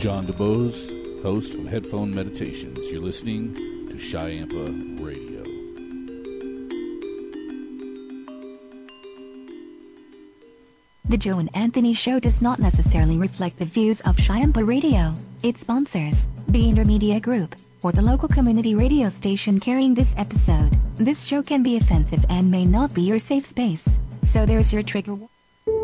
John DeBose, host of Headphone Meditations. You're listening to Chiampa Radio. The Joe and Anthony Show does not necessarily reflect the views of Chiampa Radio, its sponsors, the Intermedia Group, or the local community radio station carrying this episode. This show can be offensive and may not be your safe space. So there's your trigger warning.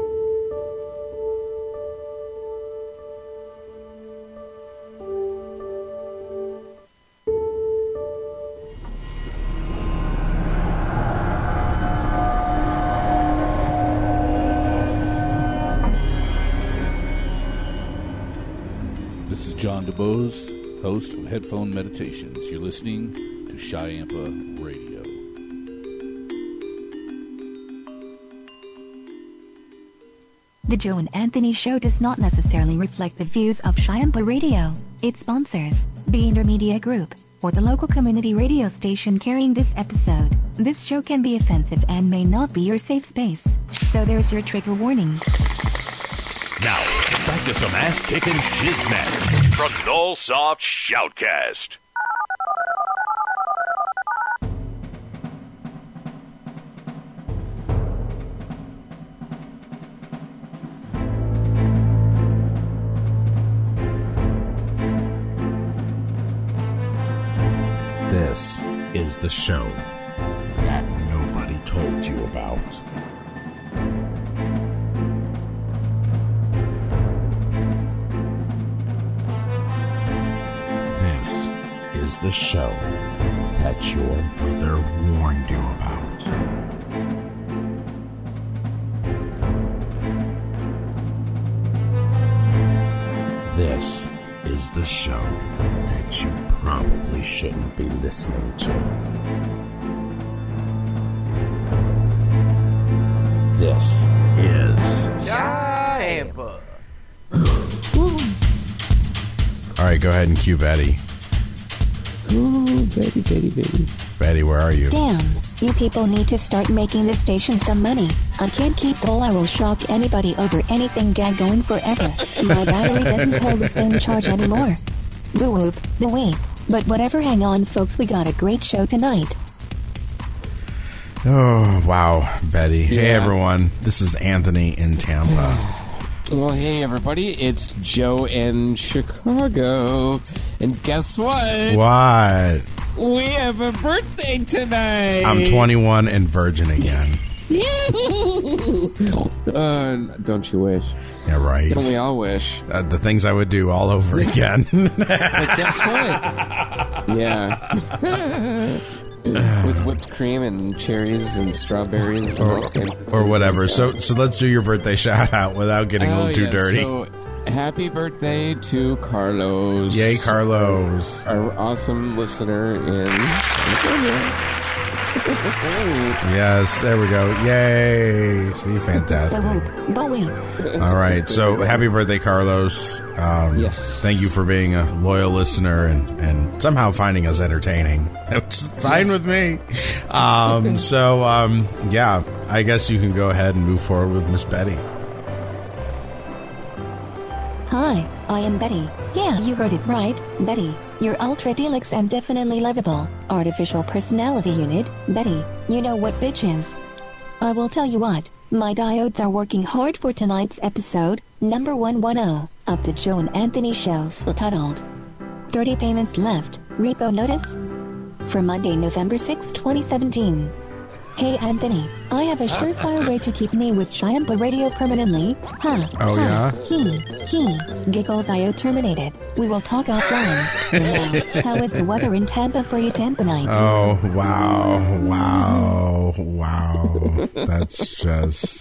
John DeBose, host of Headphone Meditations. You're listening to Chiampa Radio. The Joe and Anthony Show does not necessarily reflect the views of Chiampa Radio, its sponsors, the Intermedia Group, or the local community radio station carrying this episode. This show can be offensive and may not be your safe space. So there's your trigger warning. Now, back to some ass-kicking shiznit from Nullsoft Shoutcast. This is the show that nobody told you about. Is the show that your mother warned you about. This is the show that you probably shouldn't be listening to. This is Chiampa. All right, go ahead and cue Betty. Ooh, Betty. Betty, where are you? Damn, you people need to start making this station some money. I can't keep the whole I will shock anybody over anything gag going forever. My battery doesn't hold the same charge anymore. Boo whoop, the weep. But whatever, hang on folks, we got a great show tonight. Oh, wow, Betty. Yeah. Hey, everyone. This is Anthony in Tampa. Well, hey, everybody. It's Joe in Chicago. And guess what? What? We have a birthday tonight. I'm 21 and virgin again. Don't you wish? Yeah, right. Don't we all wish? The things I would do all over again. But guess what? Yeah. With whipped cream and cherries and strawberries. Or whatever. So let's do your birthday shout out without getting a little too dirty. So, happy birthday to Carlos. Yay, Carlos. Our awesome listener in California. Yes, there we go. Yay. See, fantastic. All right. So, happy birthday, Carlos. Yes. Thank you for being a loyal listener and somehow finding us entertaining. It's fine with me. Yeah, I guess you can go ahead and move forward with Miss Betty. Hi, I am Betty. Yeah, you heard it right, Betty. Your ultra deluxe and definitely lovable artificial personality unit, Betty. You know what bitch is. I will tell you what, my diodes are working hard for tonight's episode, number 110, of the Joe and Anthony Show, titled 30 Payments Left, Repo Notice? For Monday, November 6, 2017. Hey Anthony, I have a surefire way to keep me with Chiampa Radio permanently. Yeah? He. Giggles IO terminated. We will talk offline. Now, how is the weather in Tampa for you Tampanites? Oh, wow. That's just,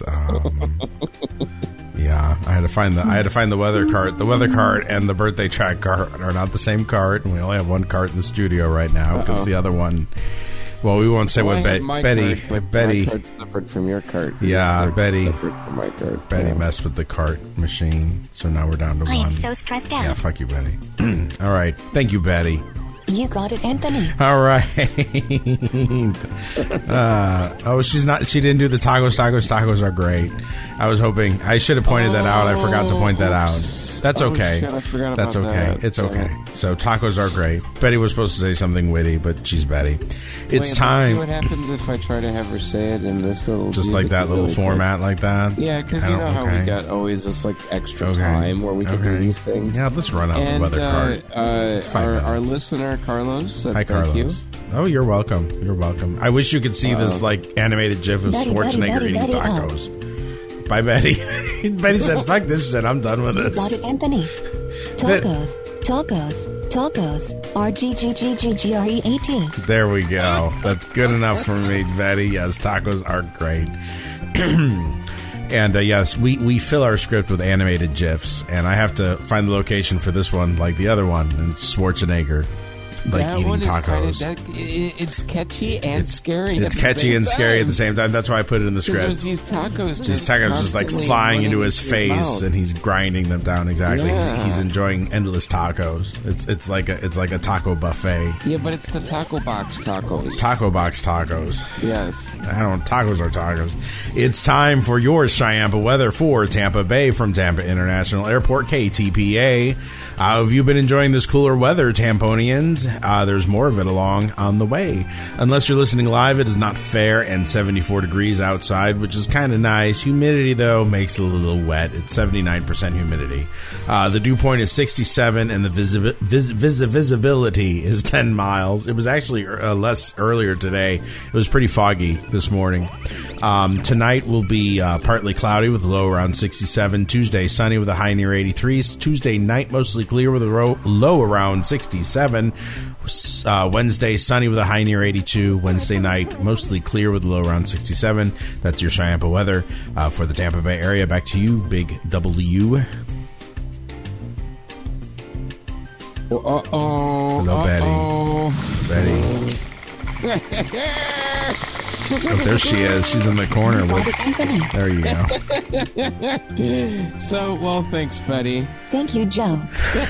yeah, I had to find the weather cart. The weather cart and the birthday track cart are not the same cart, and we only have one cart in the studio right now because the other one. Well, we won't say what Betty. My cart's separate from your cart. Yeah, Betty. Separate from my cart. Betty messed with the cart machine, so now we're down to one. I am so stressed out. Yeah, fuck you, Betty. All right, thank you, Betty. You got it, Anthony. All right. She's not. She didn't do the tacos. Tacos are great. I was hoping. I should have pointed that out. I forgot to point that out. That's okay. Shit, I forgot That's about okay. that. It's okay. So tacos are great. Betty was supposed to say something witty, but she's Betty. It's Wait, time. Let's see what happens if I try to have her say it in this little... Just like that little really format like that? Quick. Yeah, because you know how we got always this like extra time where we can do these things. Yeah, let's run out the weather card. Our listener, Carlos, said Hi, thank Carlos. you. Oh, you're welcome. You're welcome. I wish you could see this like animated GIF of Schwarzenegger eating tacos. Bye, Betty. Betty said, "Fuck this shit. I'm done with this." Got it, Anthony. Tacos. RGGGGGREAT. There we go. That's good enough for me, Betty. Yes, tacos are great. And yes, we fill our script with animated GIFs, and I have to find the location for this one, like the other one, and Schwarzenegger. Like that eating one tacos. is it's catchy and scary. It's catchy and scary at the same time. That's why I put it in the script. There's these tacos just like flying into his face, and he's grinding them down. Exactly, Yeah. he's enjoying endless tacos. It's like a taco buffet. Yeah, but it's the taco box tacos. Taco box tacos. Yes. Tacos are tacos. It's time for your Chiampa weather for Tampa Bay from Tampa International Airport, KTPA. Have you been enjoying this cooler weather, Tamponians? There's more of it along on the way. Unless you're listening live, it is not fair and 74 degrees outside, which is kind of nice. Humidity, though, makes it a little wet. It's 79% humidity. The dew point is 67, and the visibility is 10 miles. It was actually less earlier today. It was pretty foggy this morning. Tonight will be partly cloudy with a low around 67. Tuesday, sunny with a high near 83. Tuesday night, mostly clear with a low around 67. Wednesday, sunny with a high near 82. Wednesday night, mostly clear with a low around 67. That's your Chiampa weather for the Tampa Bay area. Back to you, Big W. Hello, Betty. Oh, there she is. She's in the corner. There you go. So, well, thanks, Betty. Thank you, Joe.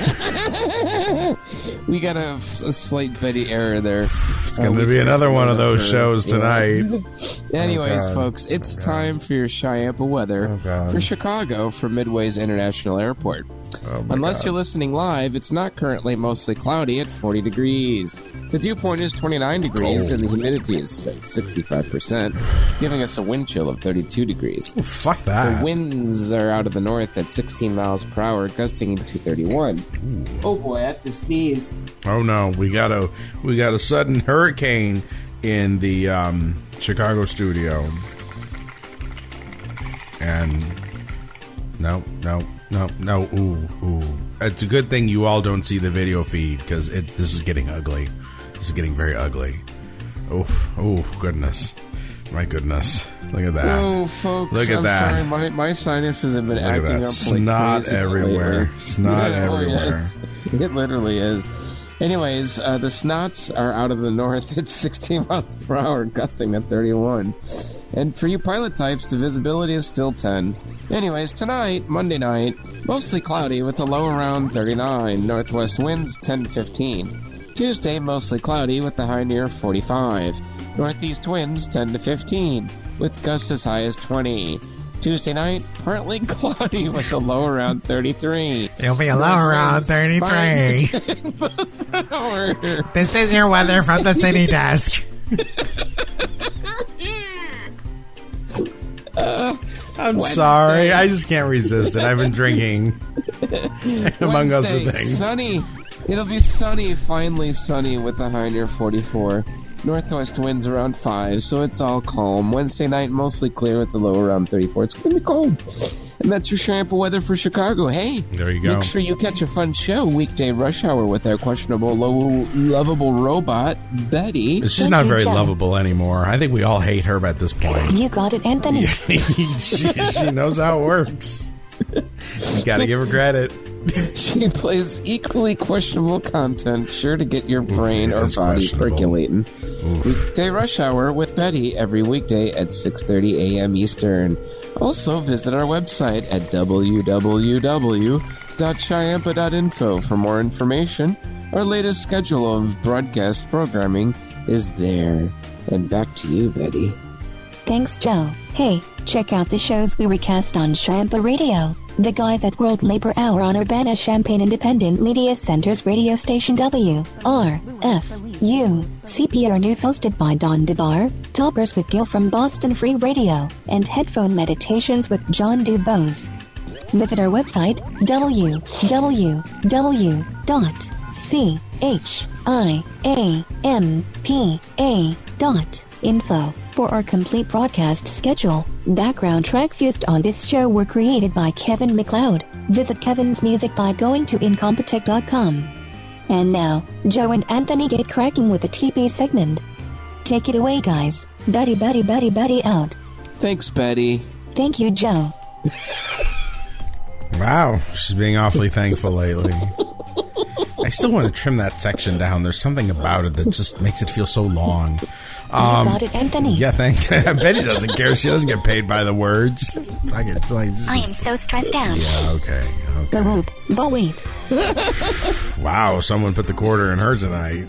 We got a slight Betty error there. It's going to be another one of those shows tonight. Anyways, folks, it's time for your Chiampa weather for Chicago from Midway's International Airport. Unless you're listening live, it's not currently mostly cloudy at 40 degrees. The dew point is 29 degrees, and the humidity is at 65%, giving us a wind chill of 32 degrees. Oh, fuck that. The winds are out of the north at 16 miles per hour, gusting to 31. Oh boy, I have to sneeze. Oh no, we got a sudden hurricane in the Chicago studio. And no. Ooh. It's a good thing you all don't see the video feed because this is getting ugly. This is getting very ugly. Oh, goodness. My goodness. Look at that. Oh, folks. Look at that. Sorry, my sinuses have been acting up like snot crazy everywhere. lately. Snot everywhere. Yes. It literally is. Anyways, the snots are out of the north at 16 miles per hour, gusting at 31. And for you pilot types, the visibility is still 10. Anyways, tonight, Monday night, mostly cloudy with a low around 39. Northwest winds 10 to 15. Tuesday, mostly cloudy with a high near 45. Northeast winds 10 to 15, with gusts as high as 20. Tuesday night, partly cloudy with a low around 33. It'll be a low around 33. This is your weather from the city desk. I'm sorry. I just can't resist it. I've been drinking, among other things. Sunny. It'll be sunny, finally sunny, with a high near 44. Northwest winds around 5, so it's all calm. Wednesday night, mostly clear with a low around 34. It's going to be cold. And that's your Chiampa weather for Chicago. Hey, there you go. Make sure you catch a fun show, weekday rush hour, with our questionable, lovable robot, Betty. She's not very lovable anymore. I think we all hate her at this point. You got it, Anthony. she knows how it works. You got to give her credit. She plays equally questionable content, sure to get your brain or body percolating. Weekday rush hour with Betty every weekday at 6:30 a.m. Eastern. Also, visit our website at www.chiampa.info for more information. Our latest schedule of broadcast programming is there. And back to you, Betty. Thanks, Joe. Hey, check out the shows we recast on Chiampa Radio. the guys at World Labor Hour on Urbana-Champaign Independent Media Center's radio station WRFU. CPR News hosted by Don DeBar, Toppers with Gil from Boston Free Radio, and Headphone Meditations with John Dubose. Visit our website, www.chiampa.info. For our complete broadcast schedule, background tracks used on this show were created by Kevin MacLeod. Visit Kevin's music by going to Incompetech.com. And now, Joe and Anthony get cracking with the TP segment. Take it away, guys. Betty out. Thanks, Betty. Thank you, Joe. Wow, she's being awfully thankful lately. I still want to trim that section down. There's something about it that just makes it feel so long. You got it, Anthony. Yeah, thanks. I bet he doesn't care. She doesn't get paid by the words. I am so stressed out. Yeah, okay. But wait. Wow, someone put the quarter in her tonight.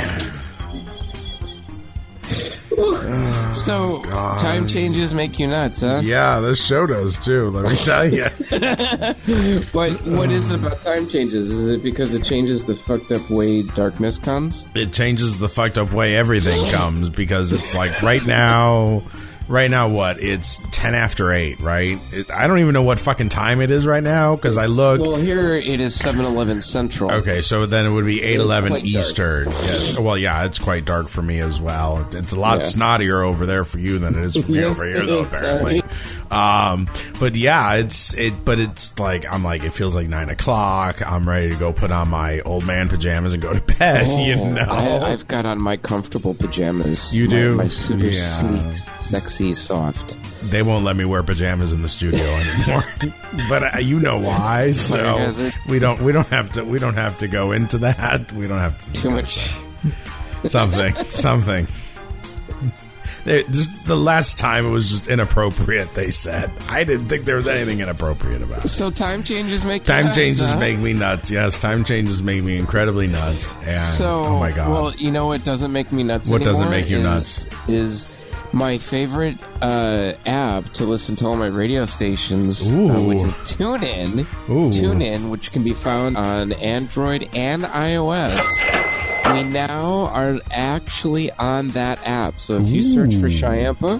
So, time changes make you nuts, huh? Yeah, this show does too, let me tell you. But what is it about time changes? Is it because it changes the fucked up way darkness comes? It changes the fucked up way everything comes, because it's like right now what? It's 10 after 8, right? I don't even know what fucking time it is right now, because I look. Well, here it is 7:11 Central. Okay, so then it would be 8:11 Eastern. Dark. Yes. Well, yeah, it's quite dark for me as well. It's a lot snottier over there for you than it is for me over here, though, apparently. But yeah, it's like, I'm like, it feels like 9 o'clock. I'm ready to go put on my old man pajamas and go to bed, you know? I've got on my comfortable pajamas. You do? My super sleek, sexy, soft. They won't let me wear pajamas in the studio anymore, but you know why. So we don't have to go into that. We don't have to too much. Something. The last time it was just inappropriate, they said. I didn't think there was anything inappropriate about it. So time changes make you nuts. Time changes huh? make me nuts. Yes, time changes make me incredibly nuts. And, so, oh my God. Well, you know what doesn't make me nuts What anymore doesn't make you nuts? Is my favorite app to listen to all my radio stations, which is TuneIn. TuneIn, which can be found on Android and iOS. We now are actually on that app. So if you search for Chiampa,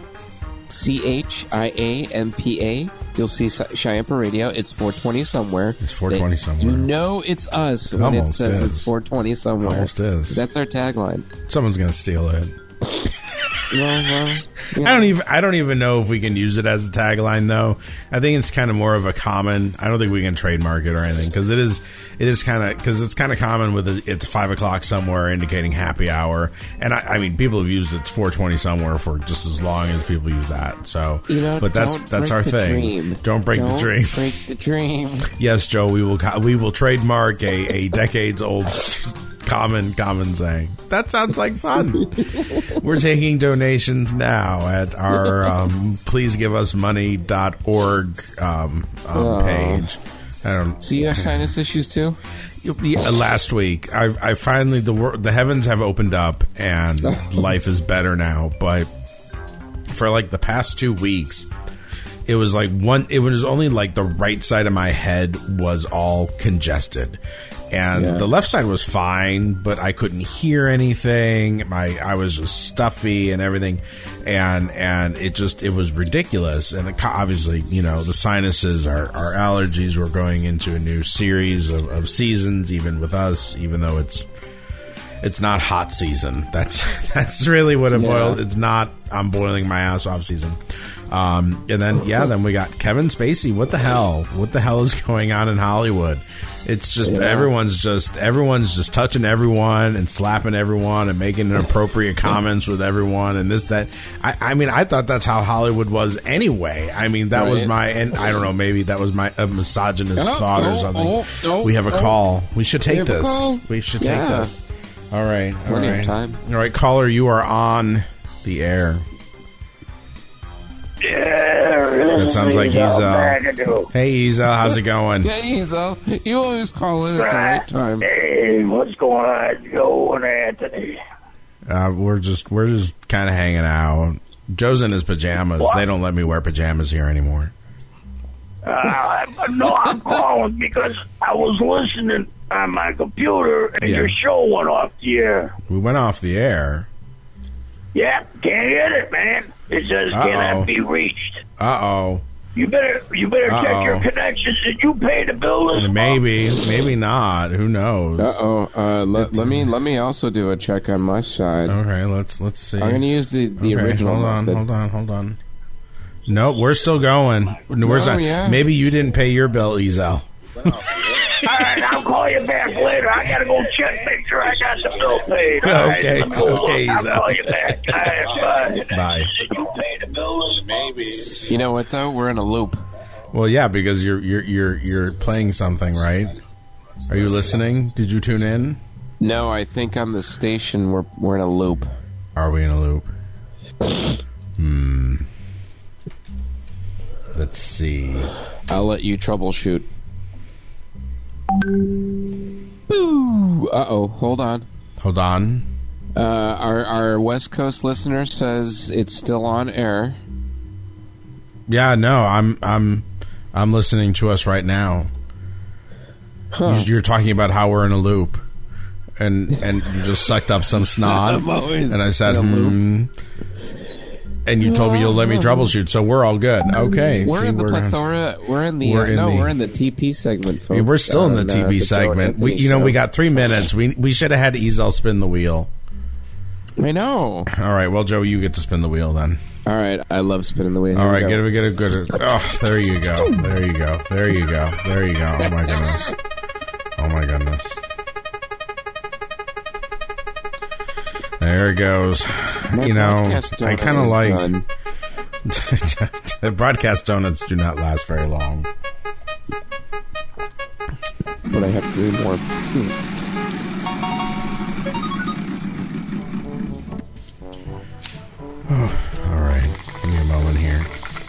CHIAMPA, you'll see Chiampa Radio. It's 420 somewhere. It's 420 somewhere. You know it's us when it says it's 420 somewhere. Almost is. That's our tagline. Someone's going to steal it. Well, yeah. I don't even know if we can use it as a tagline, though. I think it's kind of more of a common. I don't think we can trademark it or anything, because it's kind of common with it's 5 o'clock somewhere indicating happy hour, and I mean people have used it's 420 somewhere for just as long as people use that. So, but that's our thing. Don't break the dream. Break the dream. Yes, Joe. We will trademark a decades old. Common saying. That sounds like fun. We're taking donations now at our pleasegiveusmoney.org page. So you have sinus issues too? Yeah, last week, I finally the heavens have opened up and life is better now. But for like the past 2 weeks, it was like it was only like the right side of my head was all congested. And the left side was fine, but I couldn't hear anything. I was just stuffy and everything, and it was ridiculous. And obviously, you know, the sinuses, our allergies. We're going into a new series of seasons, even with us, even though it's not hot season. That's really what it boils. It's not. I'm boiling my ass off season. And then we got Kevin Spacey. What the hell? What the hell is going on in Hollywood? It's just everyone's just touching everyone and slapping everyone and making inappropriate comments with everyone and this, that. I mean, I thought that's how Hollywood was anyway. I mean, that was and I don't know, maybe that was my misogynist thought or something. We have a call. We should take this. We should take this. All right. Time. All right, caller, you are on the air. That sounds like Ezel. Hey, Ezel, how's it going? Yeah, Ezel. You always call in at the right time. Hey, what's going on, Joe and Anthony? We're just kind of hanging out. Joe's in his pajamas. What? They don't let me wear pajamas here anymore. No, I'm calling because I was listening on my computer and your show went off the air. We went off the air. Yeah, can't get it, man. It says cannot be reached. Uh-oh. You better check your connections. Did you pay the bill this month? Maybe not. Who knows? Let me also do a check on my side. Okay, let's see. I'm going to use the original method. Hold on. Nope, we're still going. Yeah. Maybe you didn't pay your bill, Ezel. All right, I'll call you back later. I got to go check, make sure I got the bill paid. Okay, I'll call you back. All right, bye. Did you pay the bill? Maybe. You know what, though? We're in a loop. Well, yeah, because you're playing something, right? Are you listening? Did you tune in? No, I think on the station we're in a loop. Are we in a loop? Let's see. I'll let you troubleshoot. Boo! Uh-oh, hold on. Our West Coast listener says it's still on air. Yeah, no, I'm listening to us right now. Huh. You're talking about how we're in a loop, and you just sucked up some snot, I'm always and I said, in a loop. And you told me you'll let me troubleshoot, so we're all good. Okay, we're in the plethora. We're in the TP segment, folks. We're still in the TP segment. We got 3 minutes. We should have had Ezel spin the wheel. I know. All right, well, Joe, you get to spin the wheel then. All right, I love spinning the wheel. All right, get a good. Oh, there you go. Oh my goodness. There it goes. I kind of like the broadcast donuts do not last very long. But I have 3 more. All right, give me a moment here.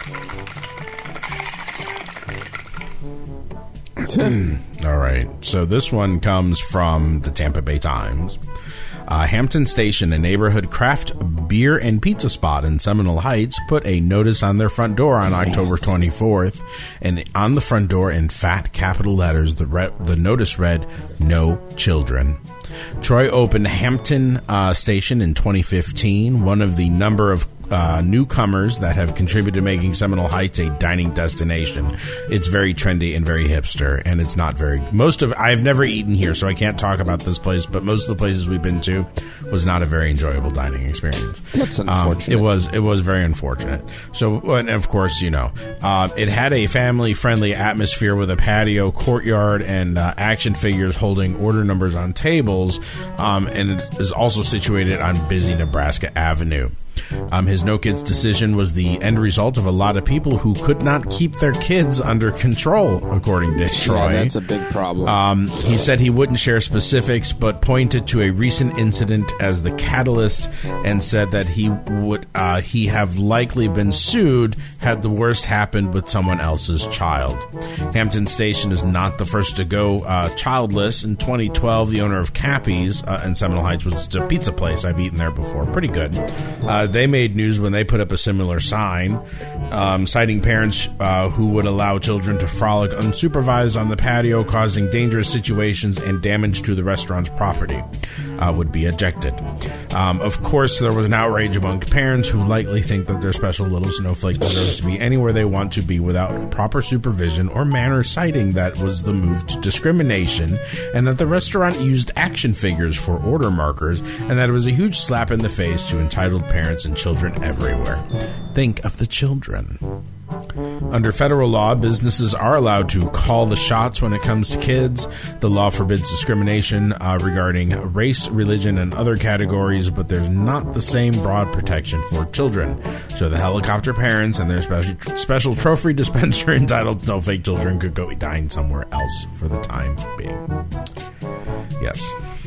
All right, so this one comes from the Tampa Bay Times. Hampton Station, a neighborhood craft beer and pizza spot in Seminole Heights, put a notice on their front door on October 24th, and on the front door in fat capital letters, the notice read, "No children." Troy opened Hampton Station in 2015, one of the number of newcomers that have contributed to making Seminole Heights a dining destination. It's very trendy and very hipster, and it's not very... I've never eaten here, so I can't talk about this place, but most of the places we've been to was not a very enjoyable dining experience. That's unfortunate. It was very unfortunate. So, and of course, it had a family-friendly atmosphere with a patio, courtyard, and action figures holding order numbers on tables, and it is also situated on busy Nebraska Avenue. His no kids decision was the end result of a lot of people who could not keep their kids under control, according to Troy. Yeah, that's a big problem. He said he wouldn't share specifics, but pointed to a recent incident as the catalyst and said that he have likely been sued had the worst happened with someone else's child. Hampton Station is not the first to go childless. In 2012, the owner of Cappy's in Seminole Heights, was just a pizza place. I've eaten there before. Pretty good. They made news when they put up a similar sign, citing parents who would allow children to frolic unsupervised on the patio, causing dangerous situations and damage to the restaurant's property, would be ejected. Of course, there was an outrage among parents who likely think that their special little snowflake deserves to be anywhere they want to be without proper supervision or manner, citing that was the move to discrimination, and that the restaurant used action figures for order markers, and that it was a huge slap in the face to entitled parents and children everywhere. Think of the children. Under federal law, businesses are allowed to call the shots when it comes to kids. The law forbids discrimination regarding race, religion, and other categories, but there's not the same broad protection for children. So the helicopter parents and their special trophy dispenser entitled Snowflake Children could go dine somewhere else for the time being. Yes.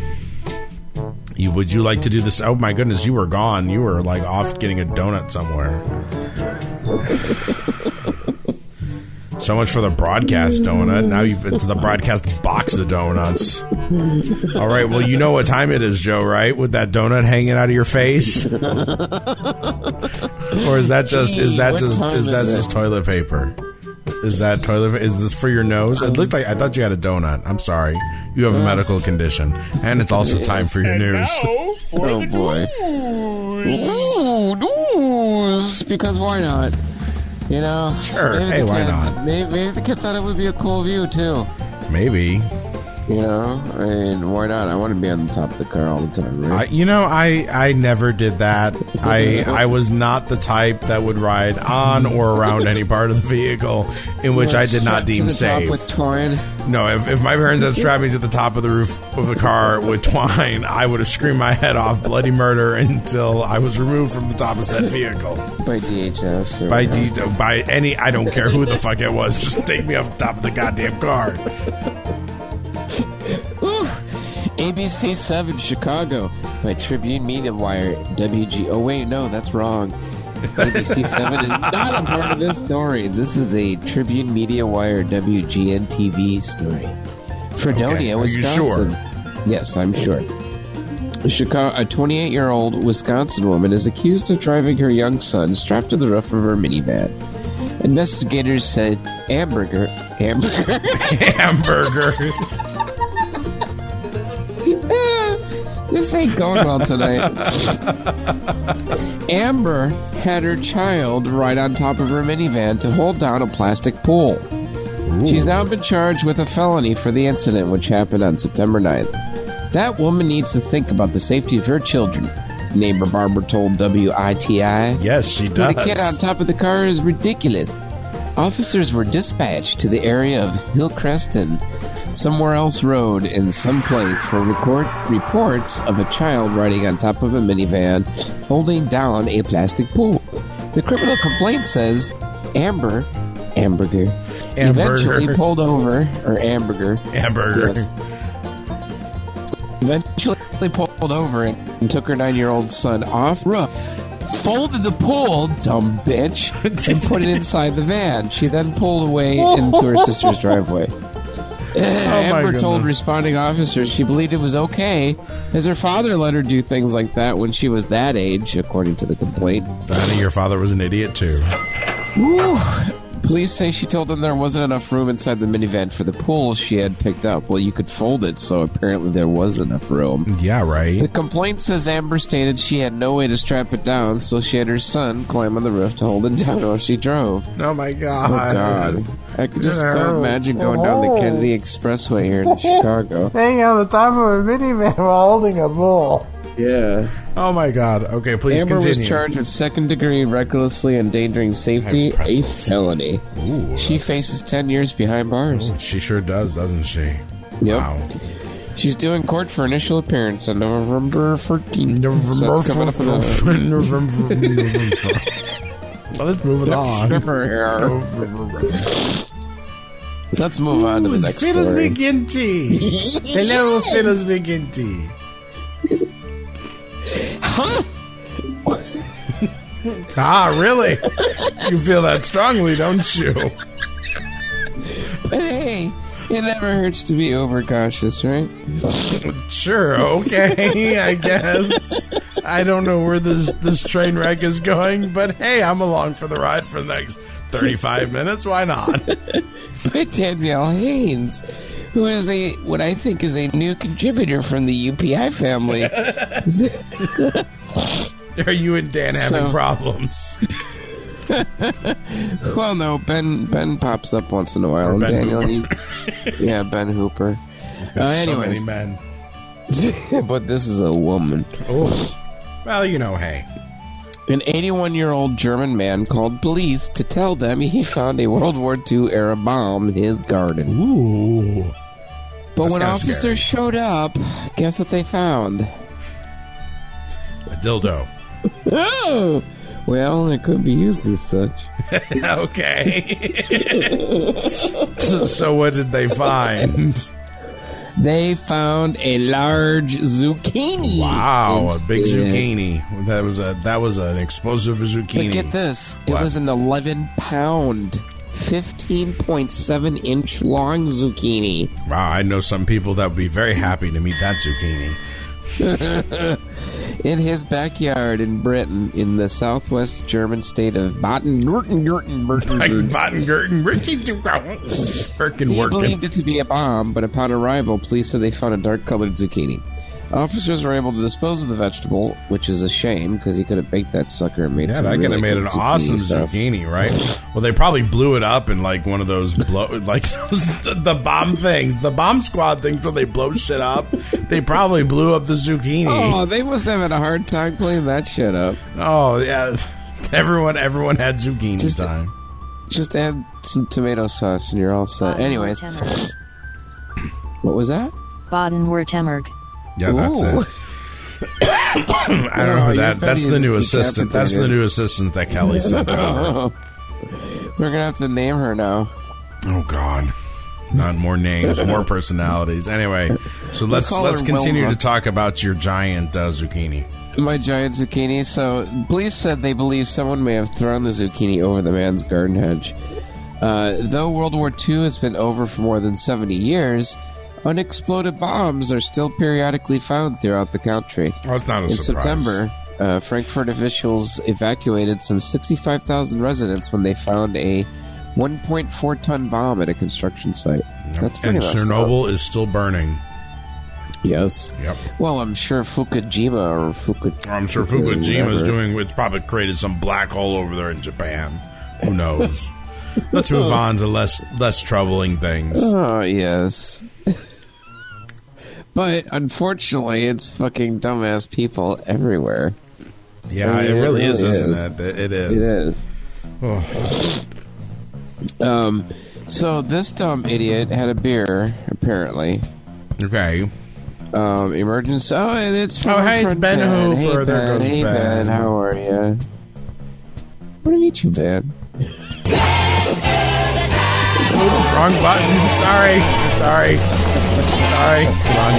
Would you like to do this? Oh my goodness, you were gone. You were like off getting a donut somewhere. So much for the broadcast donut. Now it's the broadcast box of donuts. All right, well, you know what time it is, Joe, right? With that donut hanging out of your face? Or is that just toilet paper? Is that toilet? Is this for your nose? It looked like I thought you had a donut. I'm sorry. You have a medical condition, and it's also time for your news. Oh boy! Ooh, news. Because why not? You know. Sure. Hey, why not? Maybe the kid thought it would be a cool view too. Maybe. You know, I mean, why not? I want to be on the top of the car all the time, right? I never did that. I was not the type that would ride on or around any part of the vehicle in which I did not deem safe. With twine? No, if my parents had strapped me to the top of the roof of the car with twine, I would have screamed my head off bloody murder until I was removed from the top of said vehicle. By DHS? Or by any, I don't care who the fuck it was, just take me off the top of the goddamn car. ABC 7 Chicago by Tribune Media Wire WG. Oh wait, no, that's wrong. ABC 7 is not a part of this story. This is a Tribune Media Wire WGN TV story. Fredonia, Wisconsin. Are you sure? Yes, I'm sure. A 28-year-old Wisconsin woman is accused of driving her young son strapped to the roof of her minivan. Investigators said hamburger. This ain't going well tonight. Amber had her child right on top of her minivan to hold down a plastic pool. Ooh. She's now been charged with a felony for the incident, which happened on September 9th. That woman needs to think about the safety of her children, neighbor Barbara told WITI. Yes, she does. The kid on top of the car is ridiculous. Officers were dispatched to the area of Hillcrest and Somewhere Else Road in some place for reports of a child riding on top of a minivan holding down a plastic pool. The criminal complaint says Amberger eventually pulled over, or Amberger. Yes. Eventually pulled over and took her 9-year-old son off roof. Folded the pool, dumb bitch, and put it inside the van. She then pulled away into her sister's driveway. Amber told responding officers she believed it was okay, as her father let her do things like that when she was that age, according to the complaint. Honey, your father was an idiot too. Woo. Police say she told them there wasn't enough room inside the minivan for the pool she had picked up. Well, you could fold it, so apparently there was enough room. Yeah, right. The complaint says Amber stated she had no way to strap it down, so she had her son climb on the roof to hold it down while she drove. Oh, my God. Oh, God. I could just imagine going down the Kennedy Expressway here in Chicago. Hanging on the top of a minivan while holding a bull. Yeah. Oh, my God. Okay, please Amber continue. was charged with second-degree recklessly endangering safety, a felony. Ooh. She faces 10 years behind bars. Ooh, she sure does, doesn't she? Yep. Wow. She's due in court for initial appearance on November 14th. So that's coming up in Well, let's move it on. So let's move on to the next Phyllis story. McGinty. Hello, Phyllis McGinty. Huh? Ah, really? You feel that strongly, don't you? But hey, it never hurts to be overcautious, right? Sure, okay, I guess. I don't know where this train wreck is going, but hey, I'm along for the ride for the next 35 minutes. Why not? By Danielle Haynes, who is what I think is a new contributor from the UPI family. Are you and Dan having problems? Well, no, Ben pops up once in a while. Ben Daniel, yeah, Ben Hooper. Anyways, so many men. But this is a woman. Oh. Well, you know, hey. An 81-year-old German man called police to tell them he found a World War II era bomb in his garden. Ooh. But when officers showed up, guess what they found? A dildo. Oh! Well, it could be used as such. Okay. So what did they find? They found a large zucchini. Wow, a big zucchini. That was an explosive zucchini. But get this. It was an 11-pound, 15.7-inch long zucchini. Wow, I know some people that would be very happy to meet that zucchini. In his backyard in Britain, in the southwest German state of Baden-Württemberg, he believed it to be a bomb, but upon arrival, police said they found a dark-colored zucchini. Officers were able to dispose of the vegetable, which is a shame because he could have baked that sucker and made some that really could have made an awesome zucchini, right? Well, they probably blew it up in like one of those the bomb things, the bomb squad things where they blow shit up. They probably blew up the zucchini. Oh, they must have had a hard time cleaning that shit up. Oh yeah, everyone had zucchini time. Just add some tomato sauce and you're all set. Anyways, what was that? Baden-Württemberg. Yeah, that's it. I don't know who that. That's the new assistant. That's the new assistant that Kelly sent over. We're gonna have to name her now. Oh God, not more names, more personalities. Anyway, so let's continue to talk about your giant zucchini. My giant zucchini. So, police said they believe someone may have thrown the zucchini over the man's garden hedge. Though World War II has been over for more than 70 years. Unexploded bombs are still periodically found throughout the country. Well, it's not a surprise. In September, Frankfurt officials evacuated some 65,000 residents when they found a 1.4-ton bomb at a construction site. That's pretty and Chernobyl is still burning. Yes. Yep. Well, I'm sure Fukushima is doing. It's probably created some black hole over there in Japan. Who knows? Let's move on to less troubling things. Oh yes. But unfortunately, it's fucking dumbass people everywhere. Yeah, it really is, isn't it? It is. It is. Oh. So this dumb idiot had a beer, apparently. Okay. Emergency. Oh, and it's from hey, Ben Hooper. Hey, Ben. How are you? What do you mean, you Ben? Wrong button. Sorry. Come on.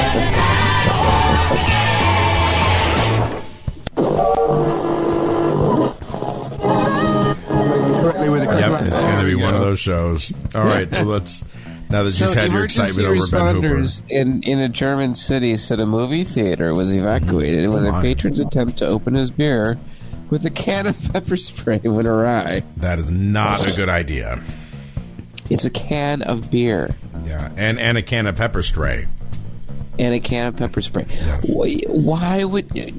Yep, it's going to be one of those shows. All right, so let's. Now that you've had your excitement over Ben Hooper. In a German city said a movie theater was evacuated when a patron's attempt to open his beer with a can of pepper spray went awry. That is not a good idea. It's a can of beer. Yeah, and a can of pepper spray. And a can of pepper spray. Yeah. Why, dude? Yeah.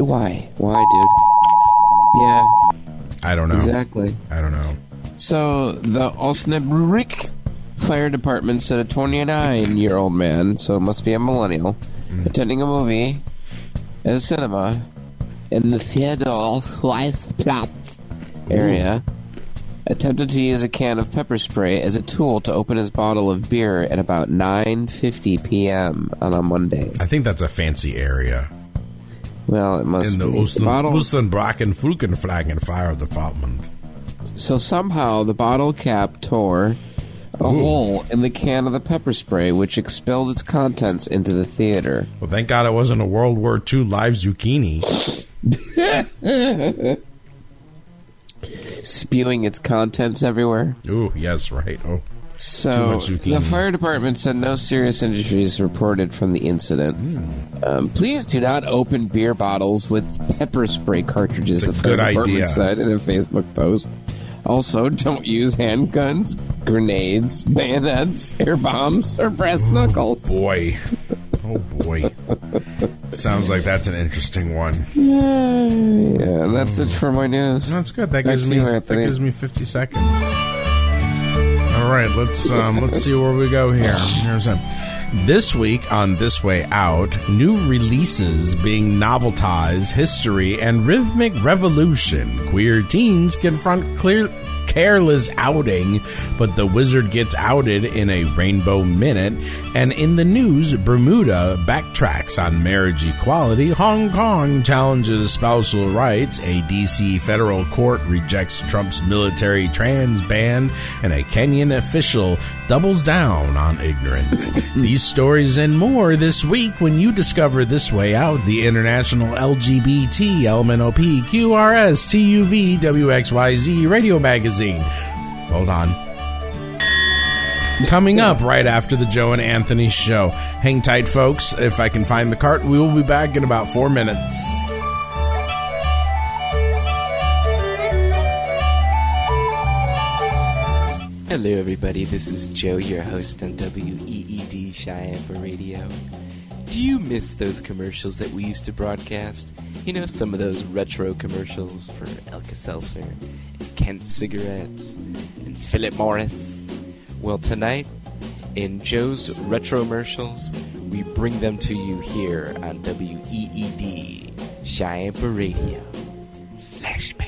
I don't know. Exactly. I don't know. So, the Osnabrück Fire Department said a 29-year-old man, so it must be a millennial, attending a movie at a cinema in the Theodor-Heuss-Platz area, attempted to use a can of pepper spray as a tool to open his bottle of beer at about 9:50 p.m. on a Monday. I think that's a fancy area. Well, it must be. In the Ostenbracken Flugenflagen Fire Department. So somehow the bottle cap tore a hole in the can of the pepper spray, which expelled its contents into the theater. Well, thank God it wasn't a World War II live zucchini. Spewing its contents everywhere. Ooh, yes, right. Oh, so the fire department said no serious injuries reported from the incident. Please do not open beer bottles with pepper spray cartridges. It's the fire department said in a Facebook post. Also, don't use handguns, grenades, bayonets, air bombs, or brass knuckles. Oh boy. Sounds like that's an interesting one. Yeah, and that's it for my news. That's good. That gives me 50 seconds. All right, let's see where we go here. This week on This Way Out, new releases being noveltized, history, and rhythmic revolution. Queer teens confront careless outing, but the wizard gets outed in a Rainbow Minute. And in the news, Bermuda backtracks on marriage equality. Hong Kong challenges spousal rights. A D.C. federal court rejects Trump's military trans ban. And a Kenyan official doubles down on ignorance. These stories and more this week when you discover This Way Out, the international LGBT LMNOP QRS TUV WXYZ radio magazine. Hold on. Coming up right after the Joe and Anthony show. Hang tight, folks. If I can find the cart, we will be back in about 4 minutes. Hello, everybody. This is Joe, your host on WEED Cheyenne Radio. Do you miss those commercials that we used to broadcast? You know, some of those retro commercials for Alka-Seltzer, and Kent cigarettes, and Philip Morris. Well, tonight, in Joe's Retro-mercials, we bring them to you here on WEED Cheyenne Radio. Flashback.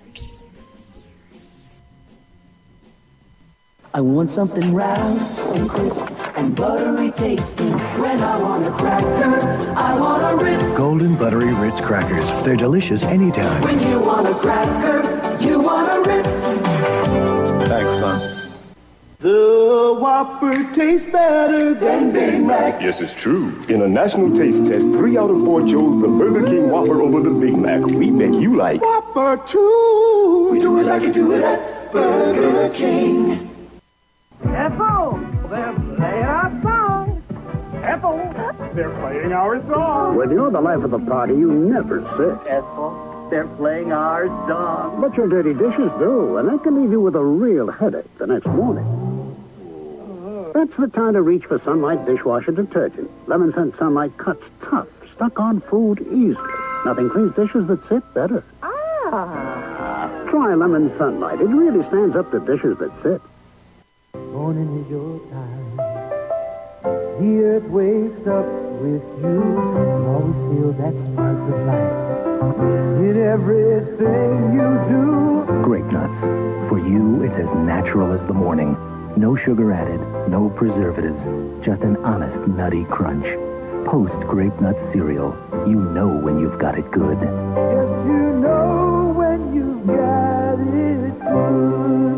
I want something round and crisp and buttery tasting. When I want a cracker, I want a Ritz. Golden Buttery Ritz crackers. They're delicious anytime. When you want a cracker, you want a Ritz. Thanks, son. The Whopper tastes better than Big Mac. Yes, it's true. In a national taste test, 3 out of 4 chose the Burger King Whopper over the Big Mac. We bet you like Whopper too. We do it like you do it at Burger King. Ethel, they're playing our song. Ethel, they're playing our song. When you're the life of the party, you never sit. Ethel, they're playing our song. But your dirty dishes do, and that can leave you with a real headache the next morning. That's the time to reach for Sunlight dishwasher detergent. Lemon Scent Sunlight cuts tough, stuck-on food easily. Nothing cleans dishes that sit better. Try Lemon Sunlight. It really stands up to dishes that sit. Morning is your time. The earth wakes up with you. Always feel that spark of life in everything you do. Grape Nuts. For you, it's as natural as the morning. No sugar added, no preservatives, just an honest nutty crunch. Post Grape Nuts cereal. You know when you've got it good. Yes, you know when you've got it good.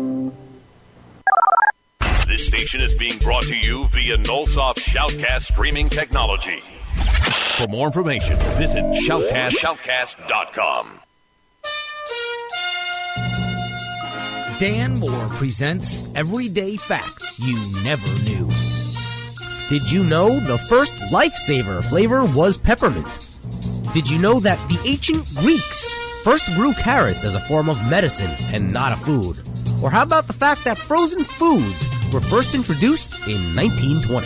This station is being brought to you via Nullsoft Shoutcast streaming technology. For more information, visit shoutcast.com. Dan Moore presents Everyday Facts You Never Knew. Did you know the first Lifesaver flavor was peppermint? Did you know that the ancient Greeks first grew carrots as a form of medicine and not a food? Or how about the fact that frozen foods were first introduced in 1920?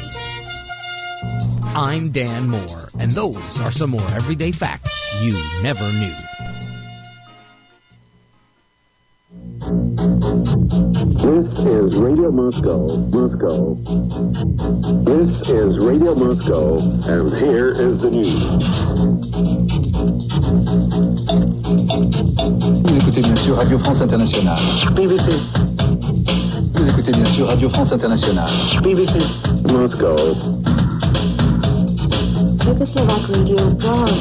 I'm Dan Moore, and those are some more everyday facts you never knew. This is Radio Moscow, Moscow. This is Radio Moscow, and here is the news. Vous écoutez bien sûr Radio France Internationale. BBC. Vous écoutez bien sûr Radio France Internationale. BBC. Moscow. Czechoslovak Radio Prague.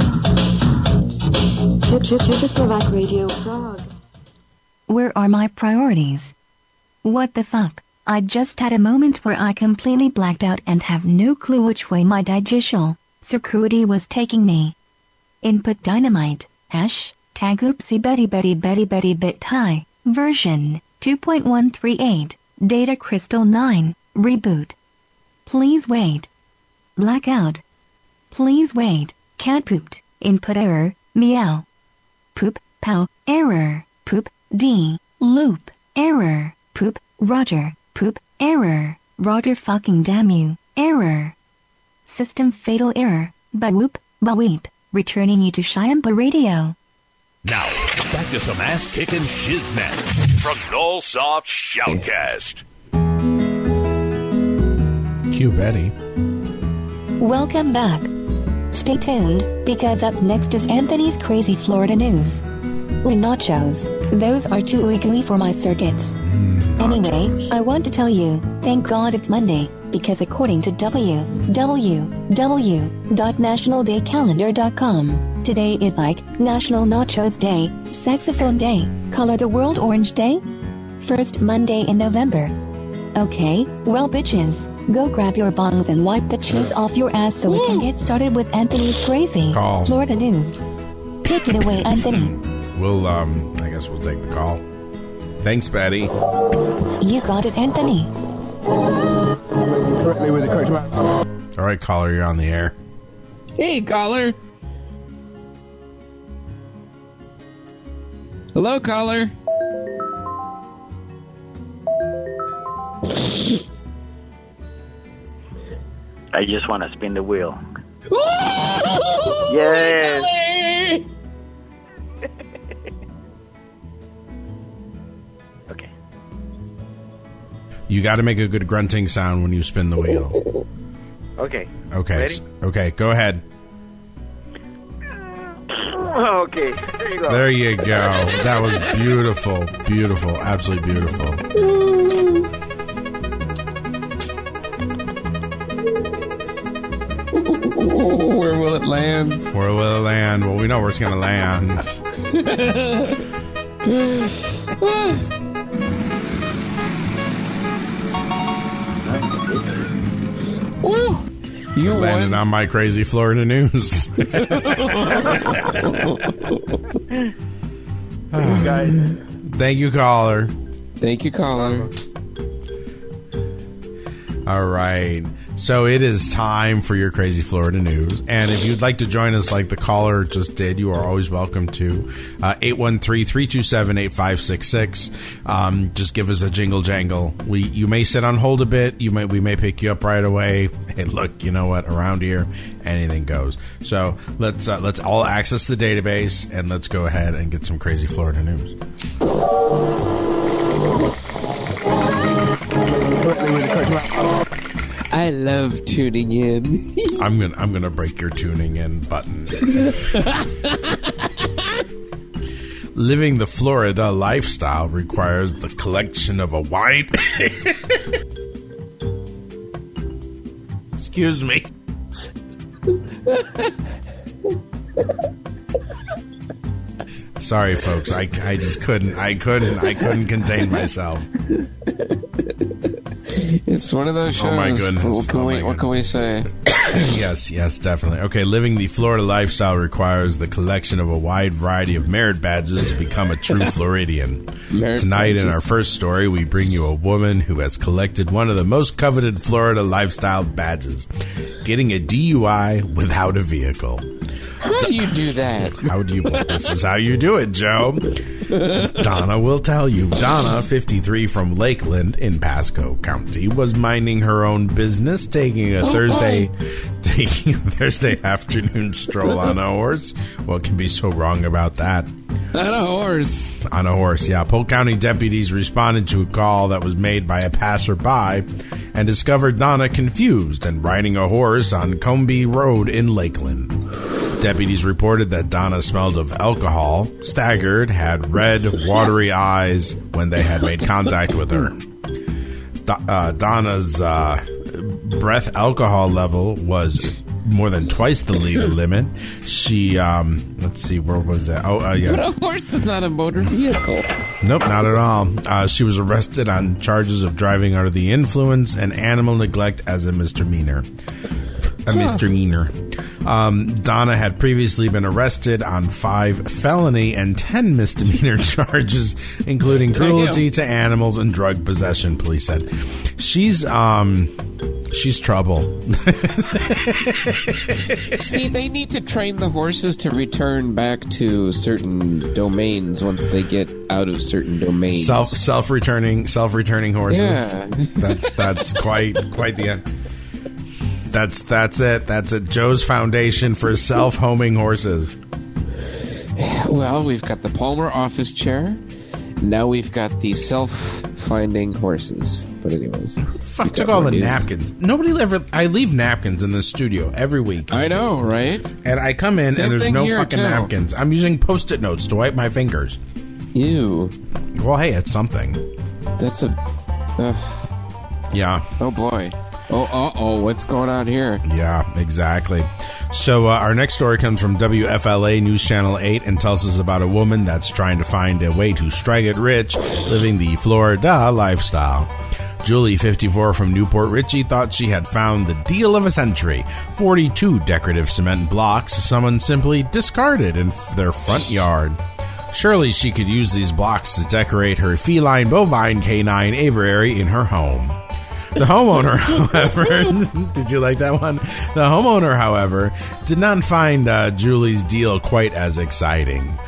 Czechoslovak Radio Prague. Where are my priorities? What the fuck? I just had a moment where I completely blacked out and have no clue which way my digital circuity was taking me. Input dynamite, hashtag oopsie betty bit high, version 2.138, data crystal 9, reboot. Please wait. Blackout. Please wait, cat pooped, input error, meow. Poop, pow, error, poop, D, loop, error, poop, Roger, poop, error, Roger fucking damn you, error. System fatal error, ba-whoop, ba-weep, returning you to Cheyenne Radio. Now, back to some ass-kicking shiznit from Nullsoft Shoutcast. Cue Betty. Welcome back. Stay tuned, because up next is Anthony's Crazy Florida News. Nachos. Those are too ooey-gooey for my circuits. Anyway, I want to tell you, thank God it's Monday, because according to www.nationaldaycalendar.com, today is like National Nachos Day, Saxophone Day, Color the World Orange Day, first Monday in November. Okay, well bitches, go grab your bongs and wipe the cheese off your ass so we can get started with Anthony's Crazy Florida News. Take it away, Anthony. We'll, I guess we'll take the call. Thanks, Betty. You got it, Anthony. All right, caller, you're on the air. Hey, caller. Hello, caller. I just want to spin the wheel. Yes. Okay. You got to make a good grunting sound when you spin the wheel. Okay. Okay. Ready? Okay, go ahead. Okay. There you go. There you go. That was beautiful. Beautiful. Absolutely beautiful. Where will it land? Where will it land? Well, we know where it's going to land. You landed on my crazy Florida news. Guys. Thank you, caller. Thank you, caller. All right. So it is time for your crazy Florida news. And if you'd like to join us like the caller just did, you are always welcome to 813-327-8566. Just give us a jingle jangle. You may sit on hold a bit. We may pick you up right away. Hey, look, you know what? Around here, anything goes. So let's all access the database and let's go ahead and get some crazy Florida news. I love tuning in. I'm gonna break your tuning in button. Living the Florida lifestyle requires the collection of a wide. Excuse me. Sorry, folks. I just couldn't contain myself. It's one of those shows. Oh my goodness! What can we say? Yes, definitely. Okay, living the Florida lifestyle requires the collection of a wide variety of merit badges to become a true Floridian. Tonight, in our first story, we bring you a woman who has collected one of the most coveted Florida lifestyle badges, getting a DUI without a vehicle. How do you do that? This is how you do it, Joe. Donna will tell you. Donna, 53, from Lakeland in Pasco County, was minding her own business, taking a Thursday afternoon stroll on a horse. What can be so wrong about that? On a horse. On a horse, yeah. Polk County deputies responded to a call that was made by a passerby and discovered Donna confused and riding a horse on Combie Road in Lakeland. Deputies reported that Donna smelled of alcohol, staggered, had red, watery eyes when they had made contact with her. Donna's breath alcohol level was more than twice the legal limit. She, let's see, where was that? Oh, yeah. But a horse is not a motor vehicle. Nope, not at all. She was arrested on charges of driving under the influence and animal neglect as a misdemeanor. Donna had previously been arrested on 5 felony and 10 misdemeanor charges, including cruelty to animals and drug possession, police said. She's trouble. See, they need to train the horses to return back to certain domains once they get out of certain domains. Self-returning horses. Yeah. That's quite the end. That's it. Joe's Foundation for Self-Homing Horses. Well, we've got the Palmer office chair. Now we've got the self-finding horses. But anyways. Fuck, took all the napkins. I leave napkins in the studio every week. I know, right? And I come in and there's no fucking napkins. I'm using Post-it notes to wipe my fingers. Ew. Well, hey, it's something. That's a... Yeah. Oh, boy. Oh, what's going on here? Yeah, exactly. So our next story comes from WFLA News Channel 8 and tells us about a woman that's trying to find a way to strike it rich, living the Florida lifestyle. Julie, 54, from Newport Richey, thought she had found the deal of a century. 42 decorative cement blocks someone simply discarded in their front yard. Surely she could use these blocks to decorate her feline, bovine, canine aviary in her home. The homeowner, however, did you like that one? The homeowner, however, did not find Julie's deal quite as exciting.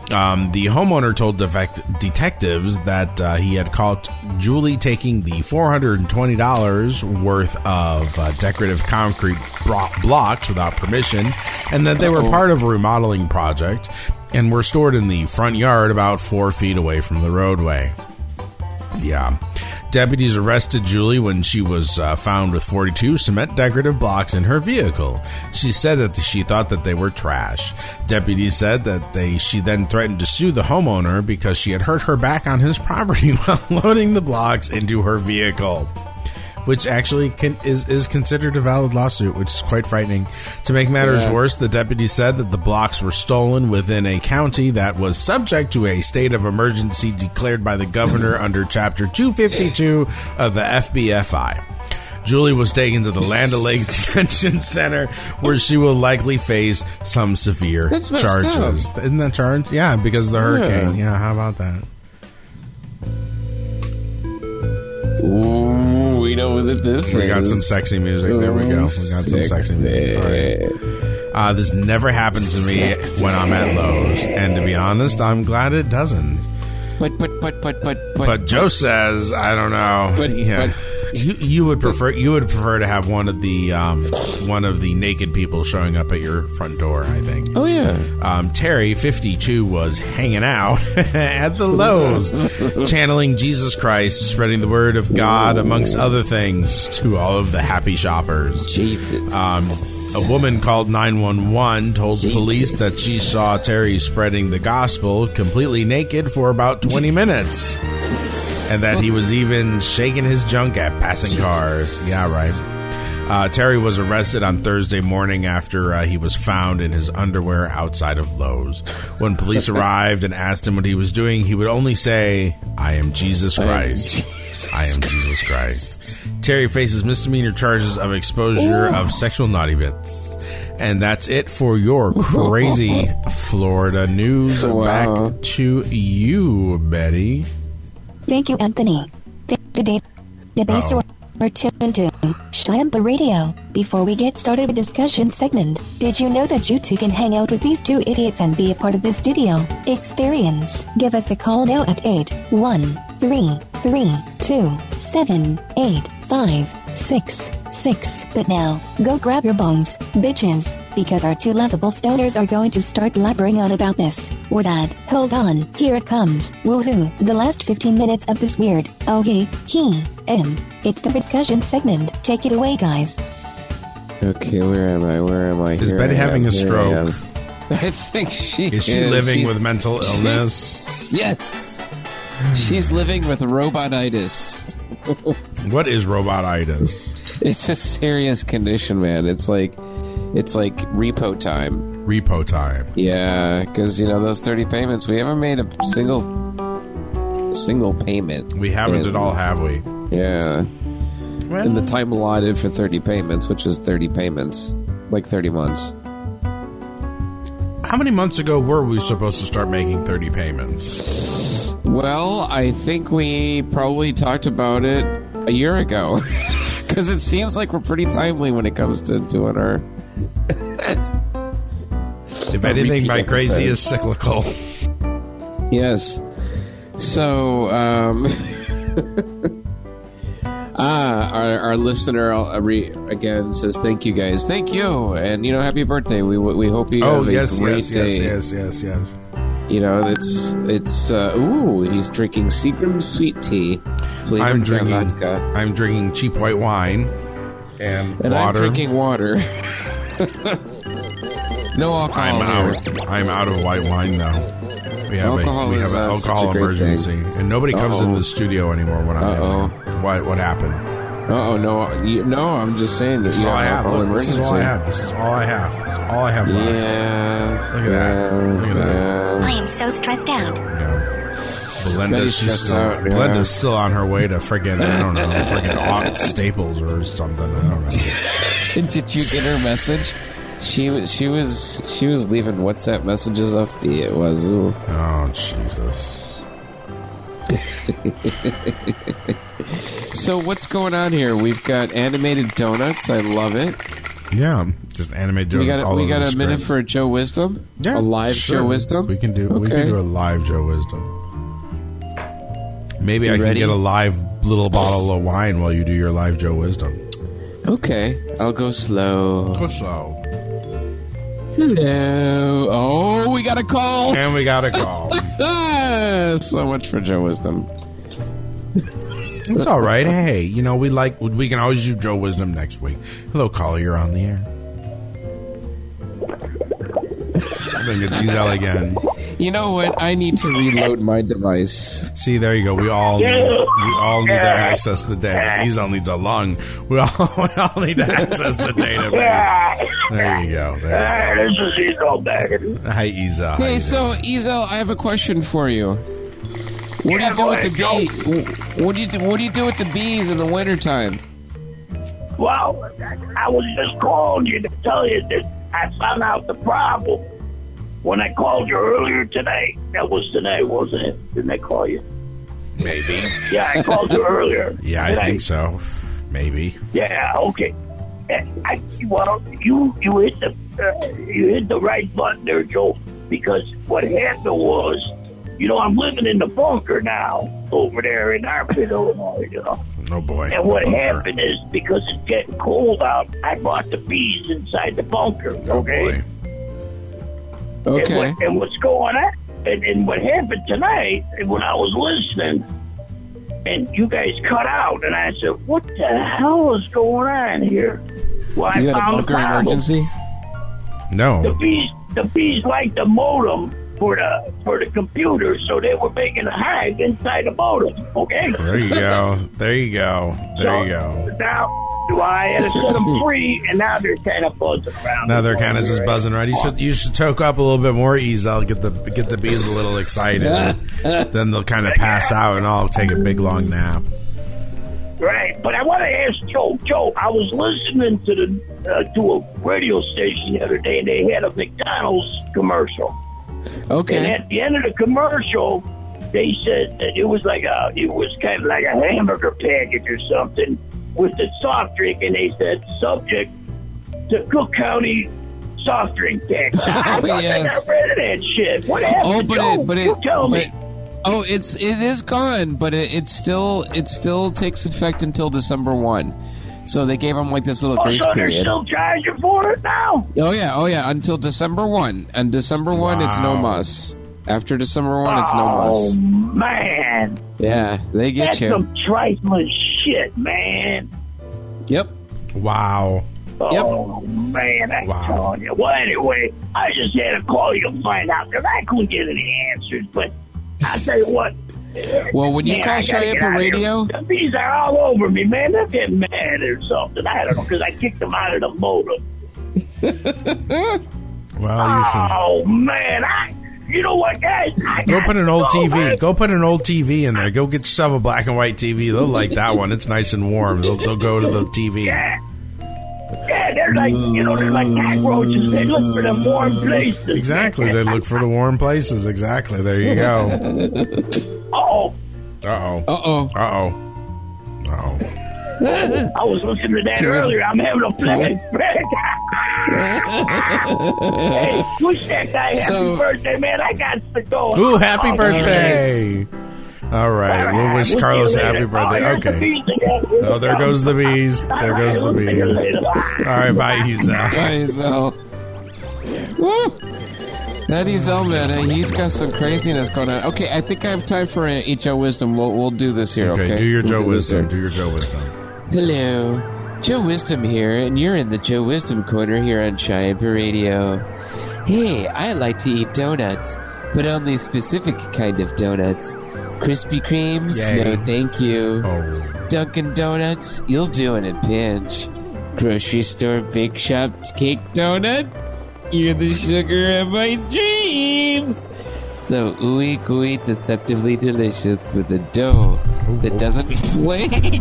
The homeowner told detectives that he had caught Julie taking the $420 worth of decorative concrete blocks without permission, and that they were part of a remodeling project and were stored in the front yard about 4 feet away from the roadway. Yeah. Deputies arrested Julie when she was found with 42 cement decorative blocks in her vehicle. She said that she thought that they were trash. Deputies said that she then threatened to sue the homeowner because she had hurt her back on his property while loading the blocks into her vehicle, which actually is considered a valid lawsuit, which is quite frightening. To make matters worse, the deputy said that the blocks were stolen within a county that was subject to a state of emergency declared by the governor under Chapter 252 of the FBFI. Julie was taken to the Land O'Lakes Detention Center, where she will likely face some severe charges. Isn't that charged? Yeah, because of the hurricane. Yeah, how about that? Ooh, we know what this is. We got some sexy music. There we go. We got some sexy music. All right. This never happens to me when I'm at Lowe's, and to be honest, I'm glad it doesn't. But Joe says, I don't know. You would prefer to have one of the naked people showing up at your front door, I think. Oh yeah. Terry, 52, was hanging out at the Lowe's, channeling Jesus Christ, spreading the word of God, amongst other things, to all of the happy shoppers. Jesus. A woman called 911 told police that she saw Terry spreading the gospel completely naked for about 20 minutes, and that he was even shaking his junk at passing cars. Yeah, right. Terry was arrested on Thursday morning after he was found in his underwear outside of Lowe's. When police arrived and asked him what he was doing, he would only say, I am Jesus Christ. I am Jesus Christ. Terry faces misdemeanor charges of exposure of sexual naughty bits. And that's it for your crazy Florida news. Wow. Back to you, Betty. Thank you, Anthony. The database are tuned to Shyampa Radio. Before we get started with discussion segment, did you know that you too can hang out with these two idiots and be a part of the studio experience? Give us a call now at 813-327-8566. But now, go grab your bones, bitches, because our two lovable stoners are going to start blabbering on about this or that. Hold on, here it comes. Woohoo, the last 15 minutes of this weird, it's the discussion segment. Take it away, guys. Okay, where am I? Is Betty having a stroke? I think she is. Is she living with mental illness? Yes. She's living with robotitis. What is robotitis? It's a serious condition, man. It's like repo time. Repo time. Yeah, because those 30 payments, we haven't made a single payment. We haven't at all, have we? Yeah. Well, and the time allotted for 30 payments, which is 30 payments, like 30 months. How many months ago were we supposed to start making 30 payments? Well, I think we probably talked about it a year ago. Because it seems like we're pretty timely when it comes to doing our... If anything, my crazy is cyclical. Yes. So, our listener again says, thank you guys. Thank you. And, happy birthday. We hope you have a great day. Yes. It's he's drinking Seagram sweet tea. I'm drinking cheap white wine and water. I'm drinking water. No alcohol. I'm out of white wine now. We have an alcohol emergency, and nobody comes into the studio anymore when I'm in there. What happened? No, I'm just saying that you have an alcohol emergency. This is all I have. This is all I have left. Yeah. Look at that. I am so stressed out. Yeah. Belinda's still on her way to friggin' Staples or something. I don't know. Did you get her message? She was leaving WhatsApp messages off the wazoo. Oh, Jesus. So what's going on here? We've got animated donuts. I love it. Yeah. Just animated. We got a minute for a Joe Wisdom. Yeah, a live sure. Joe Wisdom. We can do a live Joe Wisdom. Maybe I can get a live little bottle of wine while you do your live Joe Wisdom. Okay, I'll go slow. Go slow. Hello. Oh, we got a call. And we got a call. So much for Joe Wisdom. It's all right. Hey, we can always do Joe Wisdom next week. Hello, caller. You're on the air. I think it's Ezel again. You know what? I need to reload my device. See, there you go. We all need to access the data. Ezel needs a lung. We all need to access the database. There you go. This is Ezel back. Hi, Ezel. Hey, so Ezel, I have a question for you. What do you do with the bees? What do you do with the bees in the wintertime? Well, I was just calling you to tell you that I found out the problem when I called you earlier today. That was today, wasn't it? Didn't I call you? Maybe. Yeah, I called you earlier. Yeah, I think so. Maybe. Yeah, okay. You hit the right button there, Joe. Because what happened was, I'm living in the bunker now over there in Arpit, Illinois. Oh boy. And what happened is, because it's getting cold out, I brought the bees inside the bunker. Okay. Oh boy. Okay. And what's going on? And what happened tonight, when I was listening, and you guys cut out, and I said, "What the hell is going on here?" Well, You I got a found the bunker problem. emergency? No. The bees like the modem for the computer, so they were making a hive inside the modem. Okay. There you go. Now, I had to set them free, and now they're kind of buzzing around. Now they're kind of just buzzing around. You should toke up a little bit more, Ezel. Get the bees a little excited. Then they'll kind of pass out, and I'll take a big long nap. Right, but I want to ask Joe. Joe, I was listening to a radio station the other day, and they had a McDonald's commercial. Okay. And at the end of the commercial, they said that it was kind of like a hamburger package or something with the soft drink, and they said subject to Cook County soft drink tax. I got rid of that shit. What happened? You tell me. Oh, it is gone, but it still takes effect until December 1. So they gave them like this little grace period. They're still charging for it now? Oh yeah, until December 1. And December 1, it's no muss. After December 1, it's no muss. Oh, man. Yeah, they get That's you. some trifling shit, man. Yep. Wow. Oh, man, I'm telling you. Well, anyway, I just had to call you to find out, because I couldn't get any answers, but I'll tell you what. Well, when you call Cheyenne Radio, the bees are all over me, man. They're getting mad or something. I don't know, because I kicked them out of the modem. Well, you should. Oh, man. You know what, guys? Go put an old TV. Go put an old TV in there. Go get yourself a black and white TV. They'll like that one. It's nice and warm. They'll go to the TV. Yeah, they're like, they're like cockroaches. They look for the warm places. Exactly. They look for the warm places. Exactly. There you go. Uh-oh. Uh-oh. Uh-oh. Uh-oh. Uh-oh. I was listening to that earlier. I'm having a flashback. Hey, wish that guy happy birthday, man. I got to go. Ooh, happy birthday. All right. We'll wish Carlos a happy birthday. Okay. Oh, there goes the bees. There goes the bees. All right. Bye, Ezel. Bye, Ezel. Woo! That Ezel, man, he's got some craziness going on. Okay, I think I have time for a Joe Wisdom. We'll do this here, okay? Do your Joe Wisdom. Do your Joe Wisdom. Hello. Joe Wisdom here, and you're in the Joe Wisdom Corner here on Cheyenne Radio. Hey, I like to eat donuts, but only a specific kind of donuts. Krispy Kremes? Yay. No, thank you. Oh. Dunkin' Donuts? You'll do in a pinch. Grocery store, bake shop, cake donuts? You're the sugar of my dreams. So ooey gooey, deceptively delicious with a dough that doesn't flake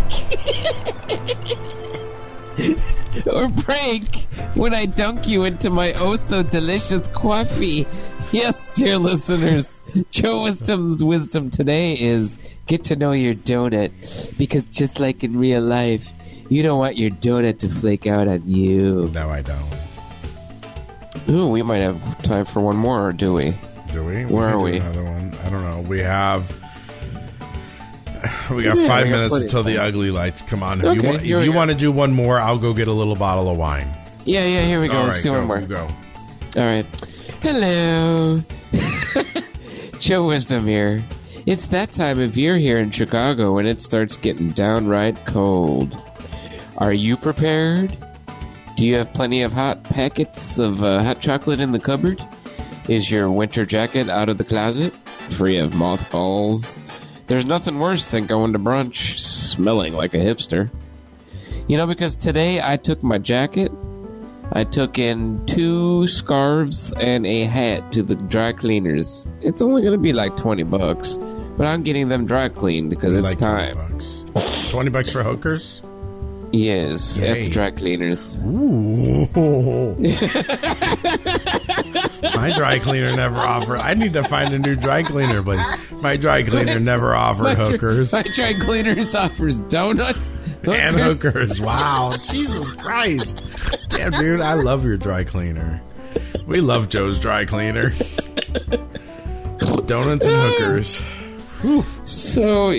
or break when I dunk you into my oh so delicious coffee. Yes, dear listeners, Joe Wisdom's wisdom today is get to know your donut, because just like in real life, you don't want your donut to flake out on you. No, I don't. Ooh, we might have time for one more, or do we? Do we? Where are we? Another one. I don't know. We got 5 minutes until the ugly lights come on. If you want to do one more, I'll go get a little bottle of wine. Yeah, here we go. Let's do one more. You go. All right. Hello. Joe Wisdom here. It's that time of year here in Chicago when it starts getting downright cold. Are you prepared? Do you have plenty of hot packets of hot chocolate in the cupboard? Is your winter jacket out of the closet, free of mothballs? There's nothing worse than going to brunch smelling like a hipster. You know, because today I took my jacket, I took in 2 scarves and a hat to the dry cleaners. It's only going to be like $20, but I'm getting them dry cleaned because it's like time. $20 for hookers? Yes, Yay. at the dry cleaners. Ooh. My dry cleaner never offered. I need to find a new dry cleaner, but my dry cleaner never offered hookers. My dry cleaners offers donuts and hookers. Wow, Jesus Christ! Yeah, dude, I love your dry cleaner. We love Joe's dry cleaner. Donuts and hookers. Whew. So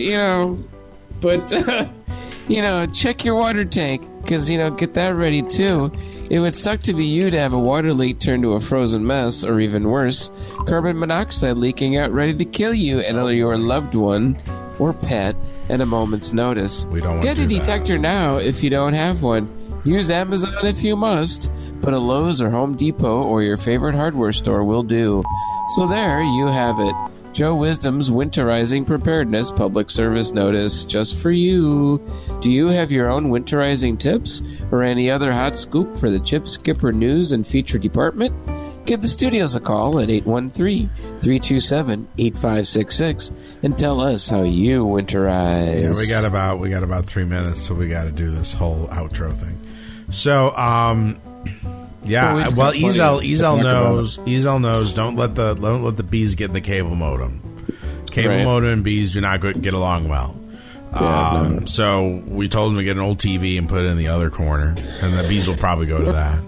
check your water tank because get that ready too. It would suck to be you to have a water leak turn to a frozen mess, or even worse, carbon monoxide leaking out ready to kill you and your loved one or pet at a moment's notice. We don't want Get to a do detector now if you don't have one. Use Amazon if you must, but a Lowe's or Home Depot or your favorite hardware store will do. So there you have it. Joe Wisdom's Winterizing Preparedness Public Service Notice just for you. Do you have your own winterizing tips or any other hot scoop for the Chip Skipper News and Feature Department? Give the studios a call at 813-327-8566 and tell us how you winterize. Yeah, we got about 3 minutes, so we got to do this whole outro thing. So, yeah, well, Ezel knows. Don't let the bees get in the cable modem. Cable modem and bees do not get along well. Yeah, So we told him to get an old TV and put it in the other corner, and the bees will probably go to that.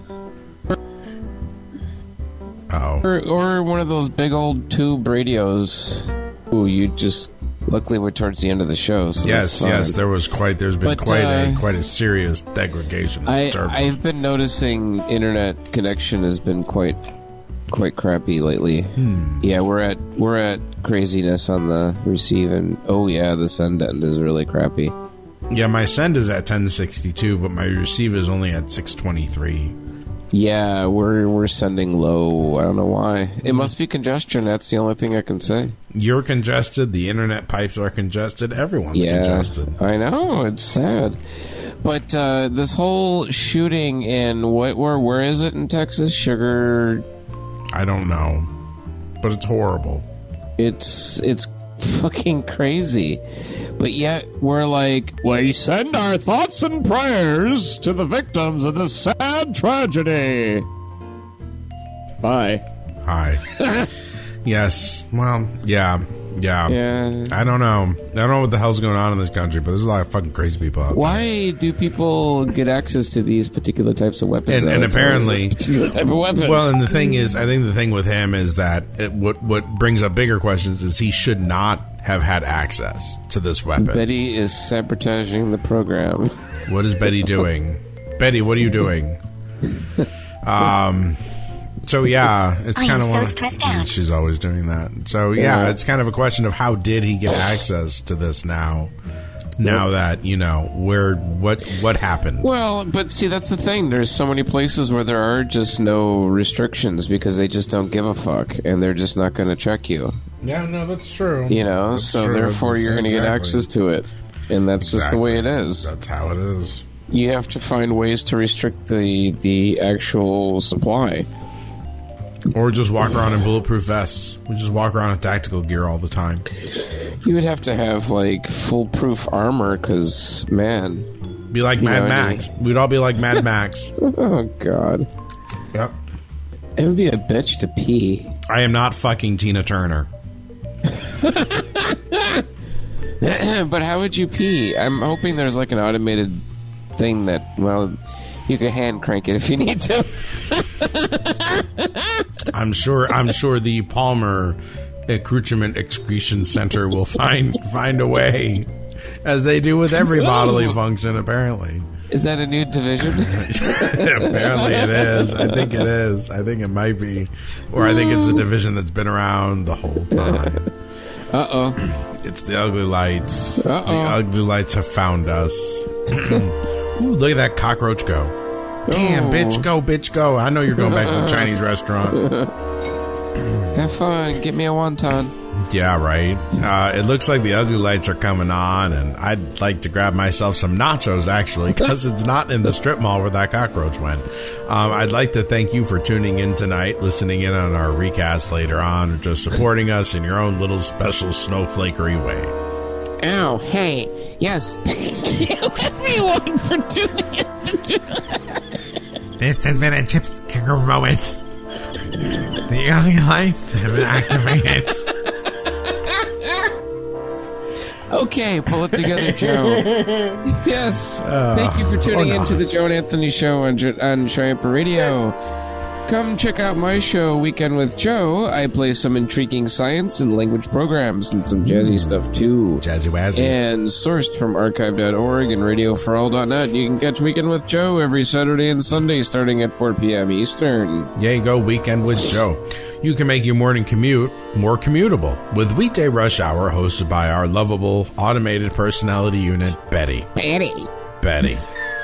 Or one of those big old tube radios. Ooh, luckily we're towards the end of the show. So yes, there's been quite a serious degradation. I've been noticing internet connection has been quite crappy lately. Yeah, we're at craziness on the receive, and the send end is really crappy. Yeah, my send is at 1062, but my receive is only at 623. Yeah, we're sending low. I don't know why. It must be congestion. That's the only thing I can say. You're congested. The internet pipes are congested. Everyone's congested. I know. It's sad. But this whole shooting in where is it in Texas? Sugar. I don't know, but it's horrible. It's fucking crazy. But yet we're like, we send our thoughts and prayers to the victims of this sad tragedy. Bye. Hi. Yes. Well, yeah. I don't know what the hell's going on in this country, but there's a lot of fucking crazy people out there. Why do people get access to these particular types of weapons? And apparently, particular type of weapon. Well, and the thing is, I think the thing with him is that what brings up bigger questions is he should not have had access to this weapon. Betty is sabotaging the program. What is Betty doing? Betty, what are you doing? So yeah, it's kind of so stressed out. She's always doing that. So yeah, it's kind of a question of how did he get access to this now? Now that what happened? Well, but see, that's the thing. There's so many places where there are just no restrictions because they just don't give a fuck, and they're just not going to check you. Yeah, no, that's true. That's true. Therefore you're going to get access to it, and that's just the way it is. That's how it is. You have to find ways to restrict the actual supply. Or just walk around in bulletproof vests. We just walk around in tactical gear all the time. You would have to have, foolproof armor, because, man... Be like Mad Max. We'd all be like Mad Max. Oh, God. Yep. It would be a bitch to pee. I am not fucking Tina Turner. But how would you pee? I'm hoping there's, an automated thing that, you can hand crank it if you need to. I'm sure the Palmer Accoutrement Excretion Center will find a way, as they do with every bodily function, apparently. Is that a new division? Apparently it is. I think it is. I think it might be. Or I think it's a division that's been around the whole time. It's the Ugly Lights. The Ugly Lights have found us. Ooh, look at that cockroach go. Damn, bitch, go. I know you're going back to the Chinese restaurant. Have fun. Get me a wonton. Yeah, right. It looks like the Ugly Lights are coming on, and I'd like to grab myself some nachos, actually, because it's not in the strip mall where that cockroach went. I'd like to thank you for tuning in tonight, listening in on our recast later on, or just supporting us in your own little special snowflakery way. Oh, hey. Yes, thank you, everyone, for tuning in. This has been a Chips Kicker moment. The Ugly Lights have been activated. Okay, pull it together, Joe. Yes, thank you for tuning in to the Joe and Anthony Show on Triumph Radio. Come check out my show, Weekend with Joe. I play some intriguing science and language programs and some jazzy stuff, too. Jazzy wazzy. And sourced from archive.org and radioforall.net. You can catch Weekend with Joe every Saturday and Sunday starting at 4 p.m. Eastern. There you go, Weekend with Joe. You can make your morning commute more commutable with Weekday Rush Hour, hosted by our lovable automated personality unit, Betty. Betty.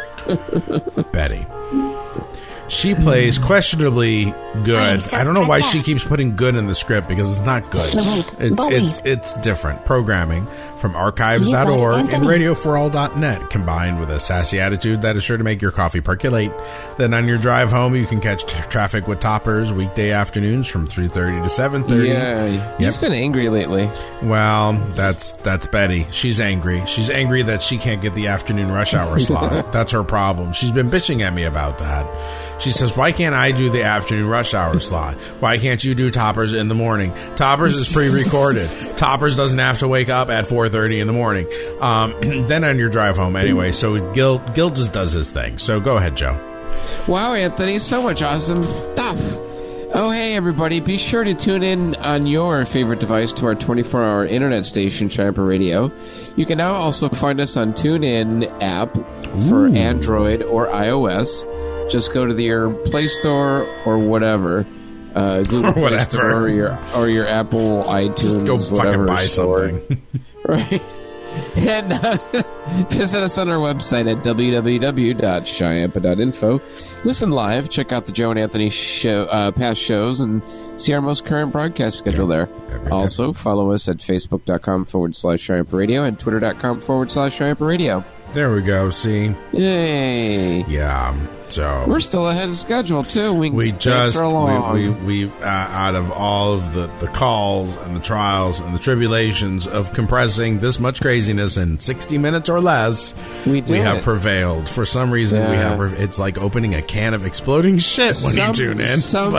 She plays questionably good. I don't know why she keeps putting good in the script, because it's not good. It's different programming from archives.org and radioforall.net, combined with a sassy attitude that is sure to make your coffee percolate. Then on your drive home, you can catch Traffic with Toppers weekday afternoons from 3:30 to 7:30. Yeah, he's been angry lately. Well, that's Betty. She's angry. She's angry that she can't get the afternoon rush hour slot. That's her problem. She's been bitching at me about that. She says, why can't I do the afternoon rush hour slot? Why can't you do Toppers in the morning? Toppers is pre-recorded. Toppers doesn't have to wake up at 4:30 in the morning. Then on your drive home anyway. So Gil just does his thing. So go ahead, Joe. Wow, Anthony, so much awesome stuff. Oh, hey, everybody. Be sure to tune in on your favorite device to our 24-hour internet station, Triumph Radio. You can now also find us on TuneIn app for Android or iOS. Just go to your Play Store or whatever, Google Play Store or your Apple iTunes. Just go fucking buy something, right? And visit us on our website at www.shyampa.info. Listen live, check out the Joe and Anthony show, past shows, and see our most current broadcast schedule there. Also, follow us at facebook.com/Shyampa Radio and twitter.com/Shyampa Radio. There we go. See? Yay! Yeah. So we're still ahead of schedule too. We out of all of the calls and the trials and the tribulations of compressing this much craziness in 60 minutes or less, we have prevailed. For some reason, we have. It's like opening a can of exploding shit when you tune in. Some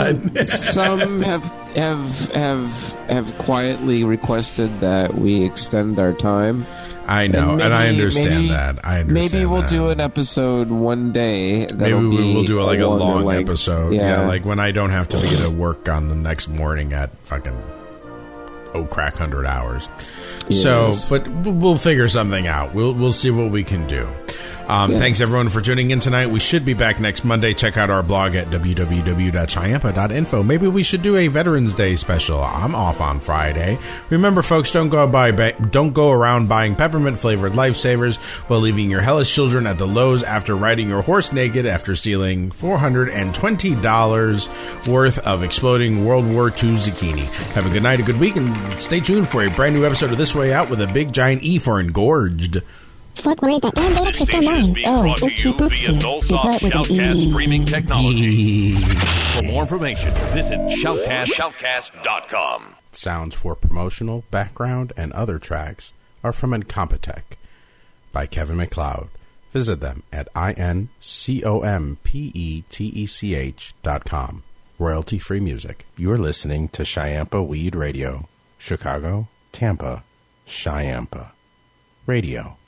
have quietly requested that we extend our time. I know, and I understand that. Maybe we'll do an episode one day. Maybe we'll do like a long episode. Yeah, like when I don't have to be to work on the next morning at fucking 100 hours. Yes. So, but we'll figure something out. We'll see what we can do. Thanks, everyone, for tuning in tonight. We should be back next Monday. Check out our blog at www.shyampa.info. Maybe we should do a Veterans Day special. I'm off on Friday. Remember, folks, don't go around buying peppermint-flavored lifesavers while leaving your hellish children at the Lowe's after riding your horse naked after stealing $420 worth of exploding World War II zucchini. Have a good night, a good week, and stay tuned for a brand new episode of This Way Out with a big giant E for engorged. Fuck, worried that Dan Dalek is still mine. Oh, oopsie poopsie. Did with an E. Streaming technology. For more information, visit shoutcast.com. Sounds for promotional, background, and other tracks are from Incompetech by Kevin MacLeod. Visit them at incompetech.com. Royalty-free music. You're listening to Shyampa Weed Radio. Chicago, Tampa, Shyampa Radio.